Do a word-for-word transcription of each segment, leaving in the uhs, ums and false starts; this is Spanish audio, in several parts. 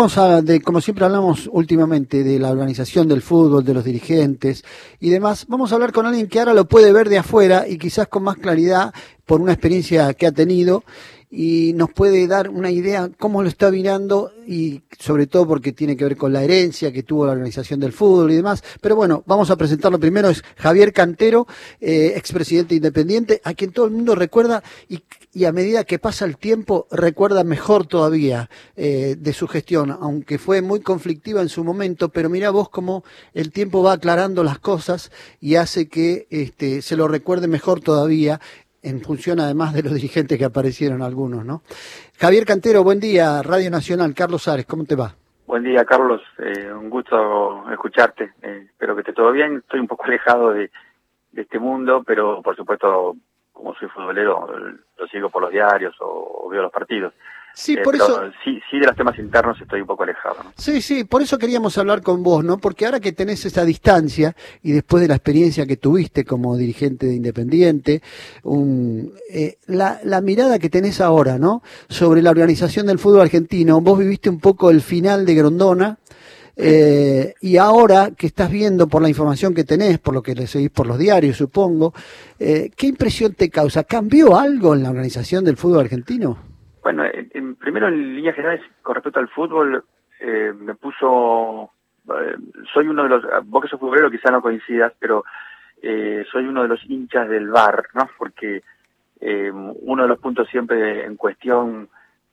vamos a, de, como siempre hablamos últimamente, de la organización del fútbol, de los dirigentes y demás, vamos a hablar con alguien que ahora lo puede ver de afuera y quizás con más claridad por una experiencia que ha tenido y nos puede dar una idea cómo lo está mirando y sobre todo porque tiene que ver con la herencia que tuvo la organización del fútbol y demás. Pero bueno, vamos a presentarlo primero. Es Javier Cantero, eh, expresidente independiente, a quien todo el mundo recuerda y, y a medida que pasa el tiempo recuerda mejor todavía eh, de su gestión, aunque fue muy conflictiva en su momento, pero mirá vos cómo el tiempo va aclarando las cosas y hace que este, se lo recuerde mejor todavía, en función además de los dirigentes que aparecieron algunos, ¿no? Javier Cantero, buen día, Radio Nacional, Carlos Ares, ¿cómo te va? Buen día, Carlos, eh, un gusto escucharte, eh, espero que esté todo bien, estoy un poco alejado de, de este mundo, pero por supuesto, como soy futbolero, lo sigo por los diarios o, o veo los partidos. Sí, eh, por pero eso... Sí, sí, de los temas internos estoy un poco alejado, ¿no? Sí, sí, por eso queríamos hablar con vos, ¿no? Porque ahora que tenés esa distancia y después de la experiencia que tuviste como dirigente de Independiente, un, eh, la, la mirada que tenés ahora, ¿no? Sobre la organización del fútbol argentino, vos viviste un poco el final de Grondona, eh, y ahora que estás viendo por la información que tenés, por lo que le seguís por los diarios, supongo, eh, ¿qué impresión te causa? ¿Cambió algo en la organización del fútbol argentino? Bueno, en, en, primero en líneas generales, con respecto al fútbol, eh, me puso, eh, soy uno de los, vos que sos futbolero quizá no coincidas, pero eh, soy uno de los hinchas del V A R, ¿no? Porque eh, uno de los puntos siempre en cuestión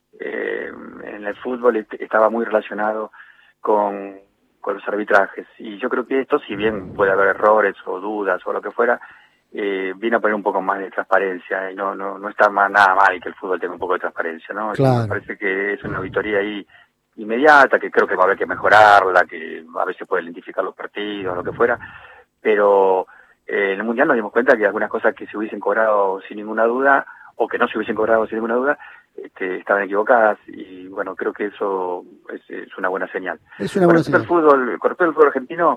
eh, en el fútbol est estaba muy relacionado con, con los arbitrajes. Y yo creo que esto, si bien puede haber errores o dudas o lo que fuera, Eh, vino a poner un poco más de transparencia y no no no está más, nada mal que el fútbol tenga un poco de transparencia, ¿no? Claro. Me parece que es una auditoría ahí inmediata, que creo que va a haber que mejorarla, que a veces puede identificar los partidos, lo que fuera, pero eh, en el Mundial nos dimos cuenta que algunas cosas que se hubiesen cobrado sin ninguna duda, o que no se hubiesen cobrado sin ninguna duda, este, estaban equivocadas, y bueno, creo que eso es, es una buena señal. Es una buena con respecto señal. al fútbol, con respecto al fútbol argentino,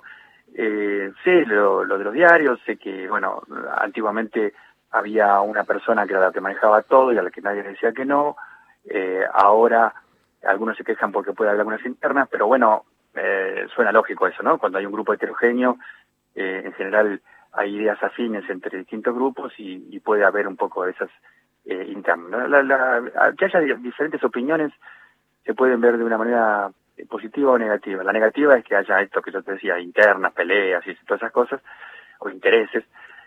Eh, sé lo, lo de los diarios, sé que, bueno, antiguamente había una persona que era la que manejaba todo y a la que nadie le decía que no, eh, ahora algunos se quejan porque puede haber algunas internas, pero bueno, eh, suena lógico eso, ¿no? Cuando hay un grupo heterogéneo, eh, en general hay ideas afines entre distintos grupos y, y puede haber un poco de esas eh, internas. La, la, la, que haya diferentes opiniones se pueden ver de una manera positiva o negativa. La negativa es que haya esto que yo te decía, internas, peleas y todas esas cosas, o intereses,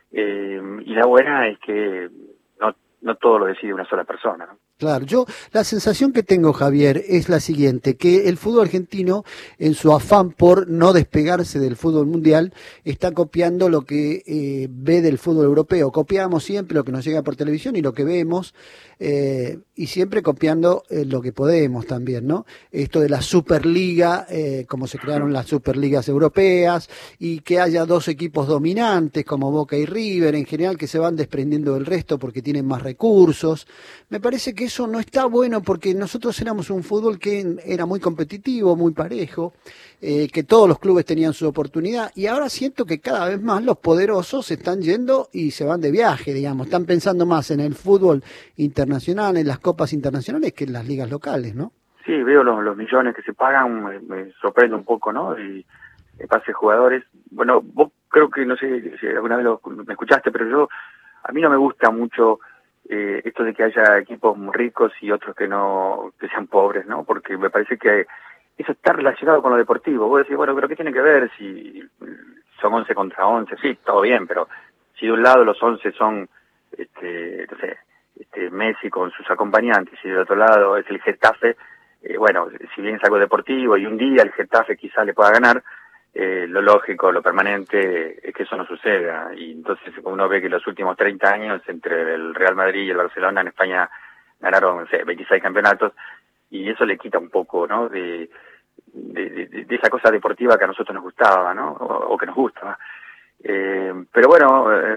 eh, y la buena es que no, no todo lo decide una sola persona, ¿no? Claro, yo la sensación que tengo, Javier, es la siguiente, que el fútbol argentino, en su afán por no despegarse del fútbol mundial, está copiando lo que eh, ve del fútbol europeo. Copiamos siempre lo que nos llega por televisión y lo que vemos, eh, y siempre copiando eh, lo que podemos también, ¿no? Esto de la Superliga, eh, como se crearon las Superligas europeas, y que haya dos equipos dominantes como Boca y River, en general, que se van desprendiendo del resto porque tienen más recursos. Me parece que eso no está bueno porque nosotros éramos un fútbol que era muy competitivo, muy parejo, eh, que todos los clubes tenían su oportunidad y ahora siento que cada vez más los poderosos se están yendo y se van de viaje, digamos, están pensando más en el fútbol internacional, en las copas internacionales que en las ligas locales, ¿no? Sí, veo los, los millones que se pagan, me, me sorprende un poco, ¿no? Y me pase jugadores. Bueno, vos creo que, no sé si alguna vez lo, me escuchaste, pero yo, a mí no me gusta mucho Eh, esto de que haya equipos muy ricos y otros que no, que sean pobres, ¿no? Porque me parece que eso está relacionado con lo deportivo. Vos decís, bueno, pero ¿qué tiene que ver si son once contra once? Sí, todo bien, pero si de un lado los once son, este, no sé, este, Messi con sus acompañantes y del otro lado es el Getafe, eh, bueno, si bien es algo deportivo y un día el Getafe quizá le pueda ganar, Eh, lo lógico, lo permanente es que eso no suceda, y entonces uno ve que los últimos treinta años entre el Real Madrid y el Barcelona en España ganaron, no sé, veintiséis campeonatos, y eso le quita un poco, ¿no?, de, de, de, de esa cosa deportiva que a nosotros nos gustaba, ¿no?, o, o que nos gusta. Eh, pero bueno, eh,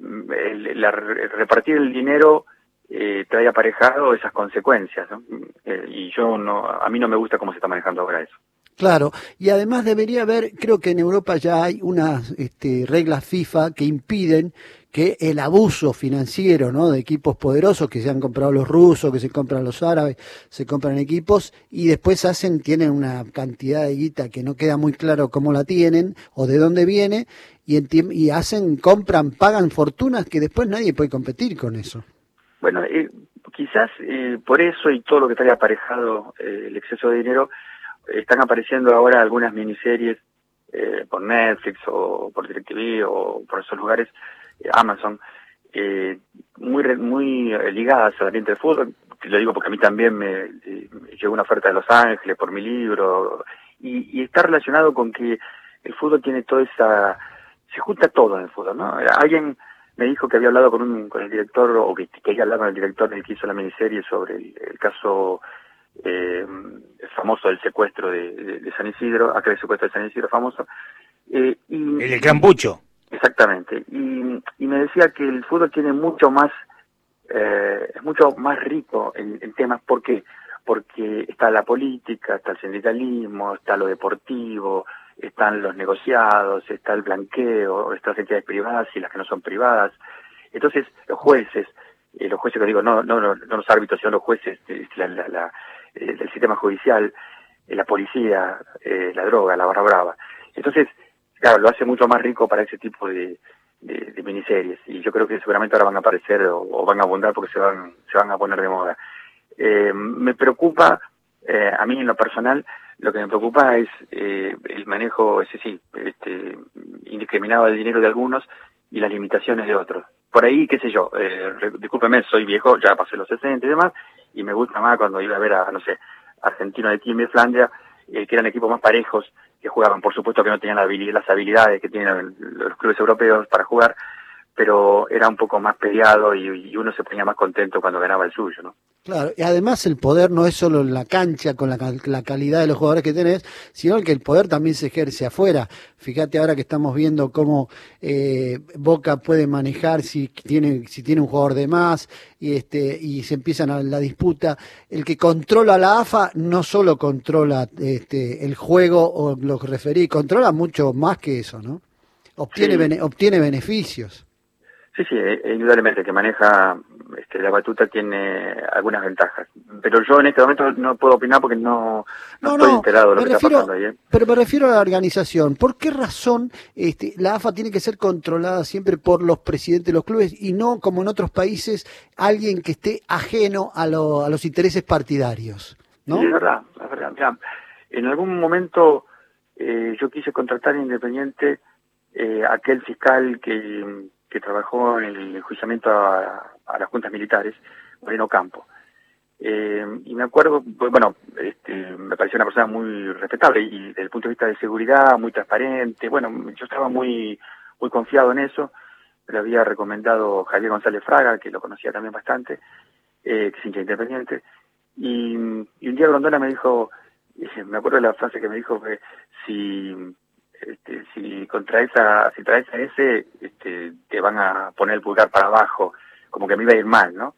el, la, repartir el dinero eh, trae aparejado esas consecuencias, ¿no? Eh, y yo no, a mí no me gusta cómo se está manejando ahora eso. Claro, y además debería haber, creo que en Europa ya hay unas este, reglas FIFA que impiden que el abuso financiero, ¿no? De equipos poderosos que se han comprado los rusos, que se compran los árabes, se compran equipos y después hacen, tienen una cantidad de guita que no queda muy claro cómo la tienen o de dónde viene y, en, y hacen, compran, pagan fortunas que después nadie puede competir con eso. Bueno, eh, quizás eh, por eso y todo lo que trae aparejado eh, el exceso de dinero, eh, están apareciendo ahora algunas miniseries eh, por Netflix o por DirecTV o por esos lugares, eh, Amazon, eh, muy muy ligadas al ambiente del fútbol. Te lo digo porque a mí también me, eh, me llegó una oferta de Los Ángeles por mi libro, y, y está relacionado con que el fútbol tiene toda esa... se junta todo en el fútbol, ¿no? Alguien me dijo que había hablado con un con el director, o que quería hablar con el director del que hizo la miniserie sobre el, el caso eh, famoso del secuestro de, de, de San Isidro, aquel secuestro de San Isidro famoso. Eh, y, el de Campucho. Exactamente. Y, y me decía que el fútbol tiene mucho más, eh, es mucho más rico en, en temas. ¿Por qué? Porque está la política, está el sindicalismo, está lo deportivo, están los negociados, está el blanqueo, están las entidades privadas y las que no son privadas. Entonces, los jueces, eh, los jueces que digo, no, no, no, no los árbitros, sino los jueces, eh, la, la, la, eh, del sistema judicial, eh, la policía, eh, la droga, la barra brava. Entonces, claro, lo hace mucho más rico para ese tipo de, de, de miniseries. Y yo creo que seguramente ahora van a aparecer o, o van a abundar porque se van, se van a poner de moda. Eh, me preocupa, eh, a mí en lo personal, lo que me preocupa es eh, el manejo, ese sí, este, indiscriminado del dinero de algunos y las limitaciones de otros. Por ahí, qué sé yo, eh, discúlpeme, soy viejo, ya pasé los sesenta y demás, y me gusta más cuando iba a ver a, no sé, Argentino de Team de Flandia, eh, que eran equipos más parejos, que jugaban, por supuesto que no tenían la habilidad, las habilidades que tienen los clubes europeos para jugar, pero era un poco más peleado y, y uno se ponía más contento cuando ganaba el suyo, ¿no? Claro, y además el poder no es solo en la cancha con la, la calidad de los jugadores que tenés, sino que el poder también se ejerce afuera. Fíjate ahora que estamos viendo cómo eh, Boca puede manejar si tiene si tiene un jugador de más y este y se empiezan a la disputa. El que controla la A F A no solo controla este el juego o los referí, controla mucho más que eso, ¿no? Obtiene Sí. bene, obtiene beneficios. Sí, sí, indudablemente, el que maneja este, la batuta tiene algunas ventajas. Pero yo en este momento no puedo opinar porque no, no, no estoy enterado de lo que refiero, está pasando ahí. ¿eh? Pero me refiero a la organización. ¿Por qué razón este, la A F A tiene que ser controlada siempre por los presidentes de los clubes y no, como en otros países, alguien que esté ajeno a, lo, a los intereses partidarios? ¿No? Sí, es verdad, es verdad. Mirá, en algún momento eh, yo quise contratar Independiente eh, aquel fiscal que... que trabajó en el enjuiciamiento a, a las juntas militares, Moreno Campo. Eh, y me acuerdo, bueno, este, me pareció una persona muy respetable y desde el punto de vista de seguridad, muy transparente. Bueno, yo estaba muy muy confiado en eso. Me lo había recomendado Javier González Fraga, que lo conocía también bastante, eh, que es hincha Independiente. Y, y un día Grondona me dijo, me acuerdo de la frase que me dijo, que si... Este, si contraes a, si traes a ese, este, te van a poner el pulgar para abajo, como que me iba a ir mal, ¿no?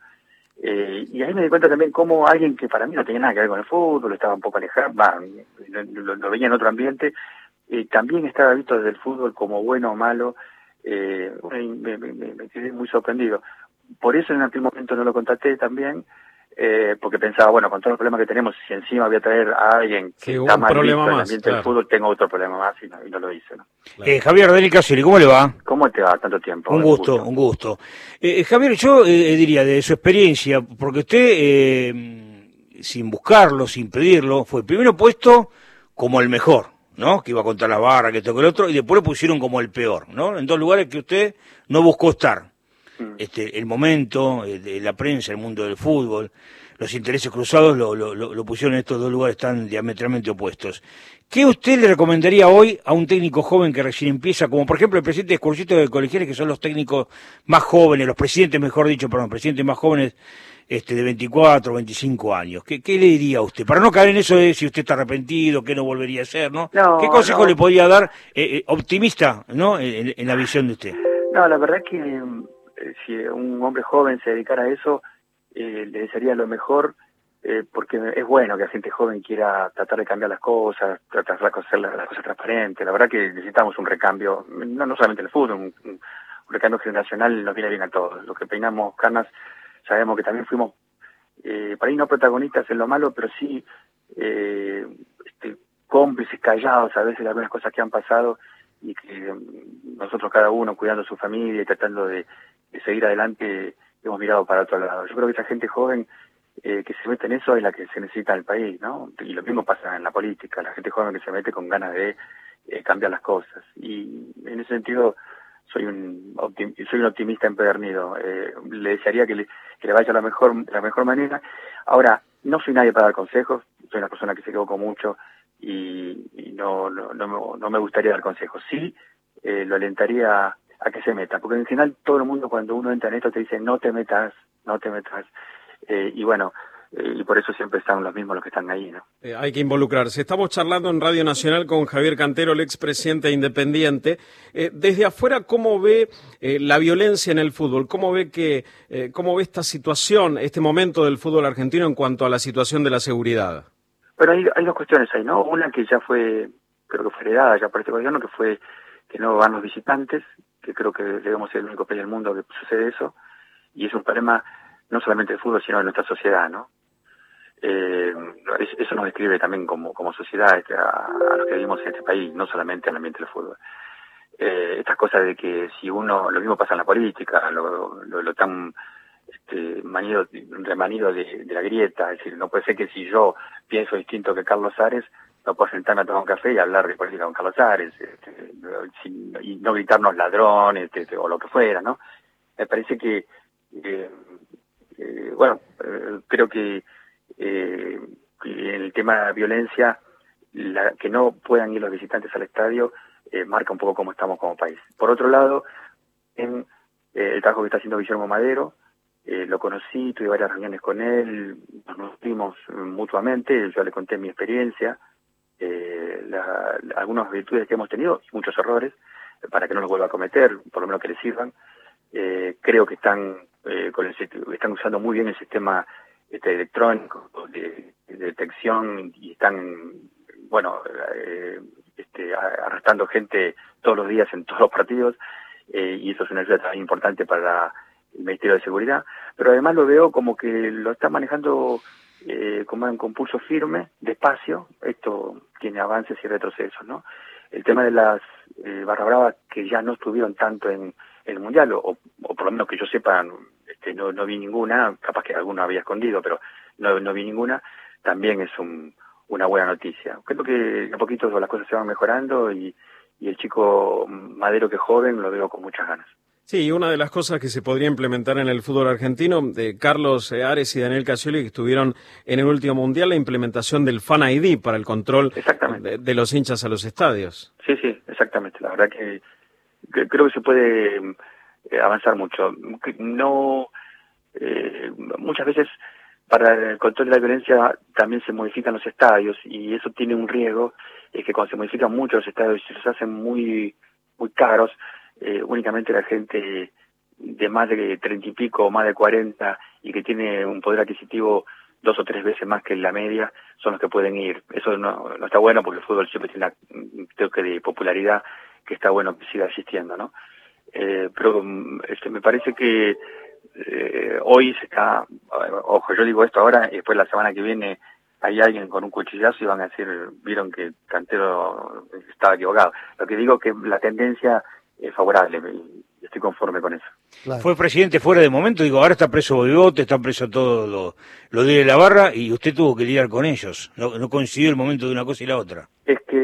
Eh, y ahí me di cuenta también cómo alguien que para mí no tenía nada que ver con el fútbol, estaba un poco alejado, bah, lo, lo veía en otro ambiente, eh, también estaba visto desde el fútbol como bueno o malo, eh, me, me, me, me quedé muy sorprendido. Por eso en aquel momento no lo contacté también, Eh, porque pensaba, bueno, con todos los problemas que tenemos, si encima voy a traer a alguien que sí, está mal visto en el ambiente claro. del fútbol, tengo otro problema más y no, y no lo hice, ¿no? Claro. Eh, Javier Dani Casoli, ¿cómo le va? ¿Cómo te va tanto tiempo? Un gusto, un gusto. Eh, Javier, yo eh, diría de su experiencia, porque usted, eh, sin buscarlo, sin pedirlo, fue primero puesto como el mejor, ¿no? Que iba contra la barra, que esto, que el otro, y después lo pusieron como el peor, ¿no? En dos lugares que usted no buscó estar. Este, el momento, eh, de la prensa, el mundo del fútbol, los intereses cruzados lo, lo, lo pusieron en estos dos lugares tan diametralmente opuestos. ¿Qué usted le recomendaría hoy a un técnico joven que recién empieza, como por ejemplo el presidente de Escurcito de Colegiales, que son los técnicos más jóvenes, los presidentes, mejor dicho, perdón, presidentes más jóvenes este, de veinticuatro, veinticinco años? ¿Qué, qué le diría a usted? Para no caer en eso de si usted está arrepentido, qué no volvería a hacer, ¿no? no ¿Qué consejo no. le podría dar eh, eh, optimista, ¿no? En, en la visión de usted. No, la verdad es que si un hombre joven se dedicara a eso, eh, le desearía lo mejor, eh, porque es bueno que la gente joven quiera tratar de cambiar las cosas, tratar de hacer las, las cosas transparentes. La verdad que necesitamos un recambio, no, no solamente en el fútbol, un, un, recambio generacional nos viene bien a todos. Los que peinamos canas sabemos que también fuimos, eh, por ahí no protagonistas en lo malo, pero sí eh, este, cómplices callados a veces de algunas cosas que han pasado y que nosotros cada uno cuidando a su familia y tratando de, de seguir adelante hemos mirado para otro lado. Yo creo que esa gente joven eh, que se mete en eso es la que se necesita en el país, ¿no? Y lo mismo pasa en la política, la gente joven que se mete con ganas de eh, cambiar las cosas. Y en ese sentido soy un optim soy un optimista empedernido. Eh, le desearía que le, que le vaya la mejor, de la mejor manera. Ahora, no soy nadie para dar consejos, soy una persona que se equivocó mucho y, y no, no, no, me, no me gustaría dar consejos. Sí, eh, lo alentaría a, a que se meta, porque en final todo el mundo cuando uno entra en esto te dice no te metas, no te metas. Eh, y bueno, eh, y por eso siempre están los mismos los que están ahí, ¿no? Eh, hay que involucrarse. Estamos charlando en Radio Nacional con Javier Cantero, el expresidente Independiente. Eh, desde afuera, ¿cómo ve eh, la violencia en el fútbol? ¿Cómo ve que, eh, cómo ve esta situación, este momento del fútbol argentino en cuanto a la situación de la seguridad? Pero hay, hay dos cuestiones ahí, ¿no? Una que ya fue, creo que fue heredada ya por este gobierno, que fue que no van los visitantes, que creo que debemos ser el único país del mundo que sucede eso, y es un problema no solamente del fútbol, sino de nuestra sociedad, ¿no? Eh, eso nos describe también como, como sociedad este, a, a los que vivimos en este país, no solamente en el ambiente del fútbol. Eh, estas cosas de que si uno, lo mismo pasa en la política, lo, lo, lo tan este, manido, remanido de, de la grieta, es decir, no puede ser que si yo pienso distinto que Carlos Ares, no puedo sentarme a tomar un café y hablar de política con Carlos Ares, este, sin, y no gritarnos ladrones este, o lo que fuera, ¿no? Me parece que, eh, eh, bueno, eh, creo que Eh, en el tema de la violencia, la, que no puedan ir los visitantes al estadio, eh, marca un poco cómo estamos como país. Por otro lado, en eh, el trabajo que está haciendo Guillermo Madero, eh, lo conocí, tuve varias reuniones con él, nos nutrimos mutuamente, yo le conté mi experiencia, eh, la, la, algunas virtudes que hemos tenido y muchos errores, eh, para que no los vuelva a cometer, por lo menos que le sirvan. Eh, creo que están, eh, con el, están usando muy bien el sistema este electrónico de, de detección y están, bueno, eh, este, arrestando gente todos los días en todos los partidos, eh, y eso es una ayuda también importante para el Ministerio de Seguridad, pero además lo veo como que lo está manejando eh, como un compulso firme, despacio. Esto tiene avances y retrocesos, ¿no? El tema de las eh, barra bravas que ya no estuvieron tanto en, en el Mundial, o, o por lo menos que yo sepa, este, no, no vi ninguna, capaz que alguna había escondido, pero no, no vi ninguna, también es un, una buena noticia. Creo que a poquito las cosas se van mejorando y, y el chico Madero, que es joven, lo veo con muchas ganas. Sí, una de las cosas que se podría implementar en el fútbol argentino, de Carlos Ares y Daniel Scioli, que estuvieron en el último Mundial, la implementación del Fan I D para el control de, de los hinchas a los estadios. Sí, sí, exactamente. La verdad que, que creo que se puede eh, avanzar mucho. No, eh, muchas veces para el control de la violencia también se modifican los estadios y eso tiene un riesgo, es que cuando se modifican mucho los estadios y se los hacen muy, muy caros, Eh, únicamente la gente de más de treinta y pico o más de cuarenta y que tiene un poder adquisitivo dos o tres veces más que la media son los que pueden ir. Eso no, no está bueno porque el fútbol siempre tiene un toque de popularidad que está bueno que siga existiendo, ¿no? Eh, pero este, me parece que eh, hoy se está, ojo, yo digo esto ahora y después la semana que viene hay alguien con un cuchillazo y van a decir, vieron que Cantero estaba equivocado. Lo que digo es que la tendencia es favorable y estoy conforme con eso. Claro. Fue presidente fuera de momento, digo, ahora está preso Boivote, está preso todo lo, lo de la barra y usted tuvo que lidiar con ellos, no, no coincidió el momento de una cosa y la otra. Es que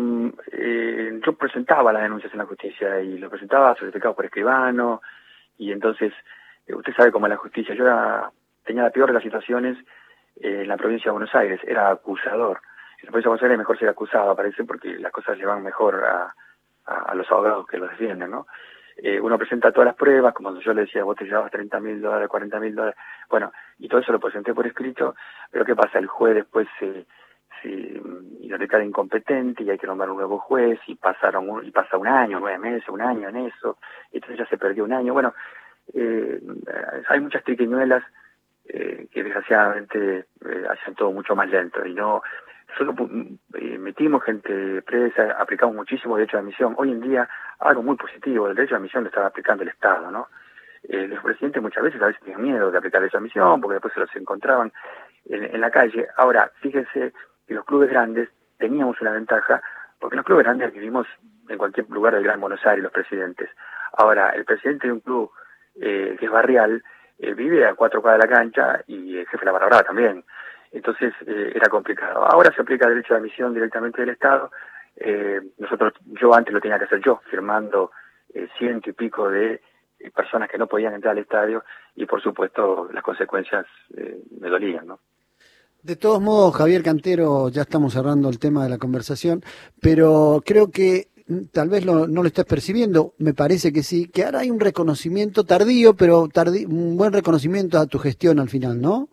eh, yo presentaba las denuncias en la justicia y lo presentaba certificado por escribano y entonces eh, usted sabe cómo es la justicia. Yo era, tenía la peor de las situaciones eh, en la provincia de Buenos Aires, era acusador. En la provincia de Buenos Aires es mejor ser acusado, parece, porque las cosas le van mejor a a los abogados que los defienden, ¿no? Eh, uno presenta todas las pruebas, como yo le decía, vos te llevabas treinta mil dólares, cuarenta mil dólares, bueno, y todo eso lo presenté por escrito, pero ¿qué pasa? El juez después se, se lo declara incompetente y hay que nombrar un nuevo juez y pasaron un, y pasa un año, nueve meses, un año en eso, y entonces ya se perdió un año. Bueno, eh, hay muchas triquiñuelas eh, que desgraciadamente eh, hacen todo mucho más lento y no nosotros eh, metimos gente presa, aplicamos muchísimo derecho de admisión. Hoy en día, algo muy positivo, el derecho de admisión lo estaba aplicando el Estado, ¿no? Eh, los presidentes muchas veces a veces tenían miedo de aplicar esa admisión porque después se los encontraban en, en la calle. Ahora, fíjense que los clubes grandes teníamos una ventaja, porque en los clubes grandes vivimos en cualquier lugar del Gran Buenos Aires, los presidentes. Ahora, el presidente de un club eh, que es barrial, eh, vive a cuatro cuadras de la cancha y el jefe de la barra brava también. Entonces eh, era complicado. Ahora se aplica el derecho de admisión directamente del Estado. Eh, nosotros, yo antes lo tenía que hacer yo, firmando eh, ciento y pico de eh, personas que no podían entrar al estadio y por supuesto las consecuencias eh, me dolían, ¿no? De todos modos, Javier Cantero, ya estamos cerrando el tema de la conversación, pero creo que tal vez lo, no lo estés percibiendo, me parece que sí, que ahora hay un reconocimiento tardío, pero tardí, un buen reconocimiento a tu gestión al final, ¿no?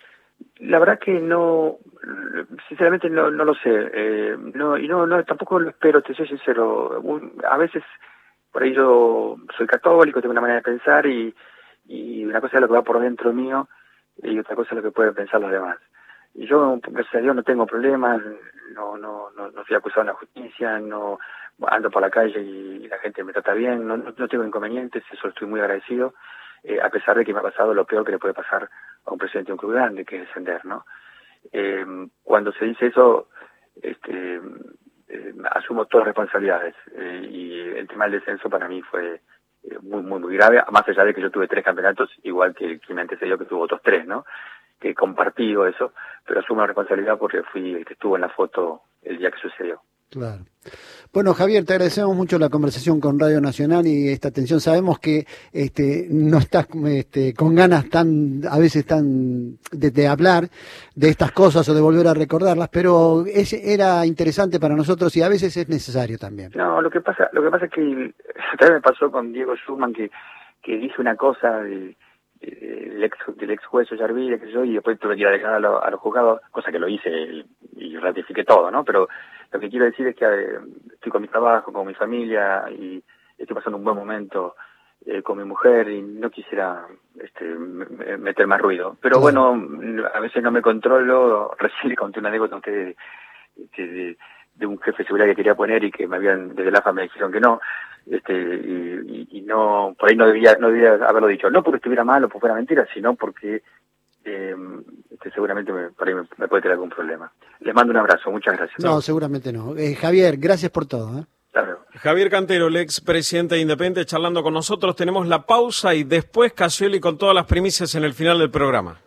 La verdad que no, sinceramente no, no lo sé, eh, no, y no, no, tampoco lo espero, te soy sincero. A veces, por ahí yo soy católico, tengo una manera de pensar y, y una cosa es lo que va por dentro mío y otra cosa es lo que pueden pensar los demás. Y yo, gracias a Dios, no tengo problemas, no, no, no, no fui acusado en la justicia, no ando por la calle y la gente me trata bien, no, no, no tengo inconvenientes, eso estoy muy agradecido. Eh, a pesar de que me ha pasado lo peor que le puede pasar a un presidente de un club grande, que es descender, ¿no? Eh, cuando se dice eso, este, eh, asumo todas las responsabilidades eh, y el tema del descenso para mí fue eh, muy, muy, muy grave, más allá de que yo tuve tres campeonatos, igual que quien me antecedió que tuvo otros tres, ¿no? Que compartido eso, pero asumo la responsabilidad porque fui el que estuvo en la foto el día que sucedió. Claro. Bueno, Javier, te agradecemos mucho la conversación con Radio Nacional y esta atención. Sabemos que este, no estás este, con ganas tan, a veces tan de, de hablar de estas cosas o de volver a recordarlas, pero es, era interesante para nosotros y a veces es necesario también. No, lo que pasa, lo que pasa es que otra vez me pasó con Diego Schumann que, que dije una cosa de, de, del ex del ex juez Ollarvide, que yo, y después tuve que ir a dejar a, lo, a los juzgados, cosa que lo hice y, y ratifiqué todo, ¿no? Pero lo que quiero decir es que eh, estoy con mi trabajo, con mi familia y estoy pasando un buen momento eh, con mi mujer y no quisiera este, meter más ruido. Pero bueno, a veces no me controlo. Recién le conté una anécdota a ustedes de, de, de un jefe de seguridad que quería poner y que me habían, desde la F A me dijeron que no. Este, y, y, y no, por ahí no debía, no debía haberlo dicho. No porque estuviera mal o porque fuera mentira, sino porque Eh, que seguramente me, por ahí me, me puede tener algún problema. Les mando un abrazo, muchas gracias. No, seguramente no. Eh, Javier, gracias por todo. ¿eh? Claro. Javier Cantero, el ex presidente de Independiente, charlando con nosotros. Tenemos la pausa y después Cassioli con todas las primicias en el final del programa.